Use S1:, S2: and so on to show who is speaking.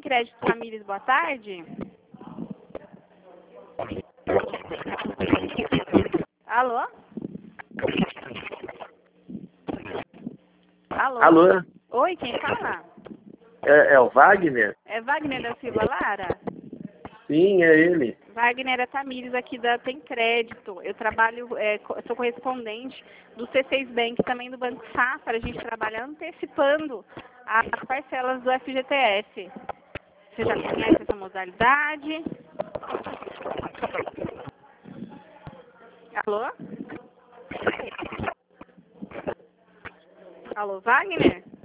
S1: Crédito Tamires, boa tarde. Alô? Alô?
S2: Alô?
S1: Oi, quem fala?
S2: É o Wagner?
S1: É Wagner da Silva Lara?
S2: Sim, é ele.
S1: Wagner é Tamires aqui da Tem Crédito. Eu trabalho, sou correspondente do C6 Bank, também do Banco Safra. A gente trabalha antecipando as parcelas do FGTS. Você já conhece essa modalidade? Alô? Alô, Wagner?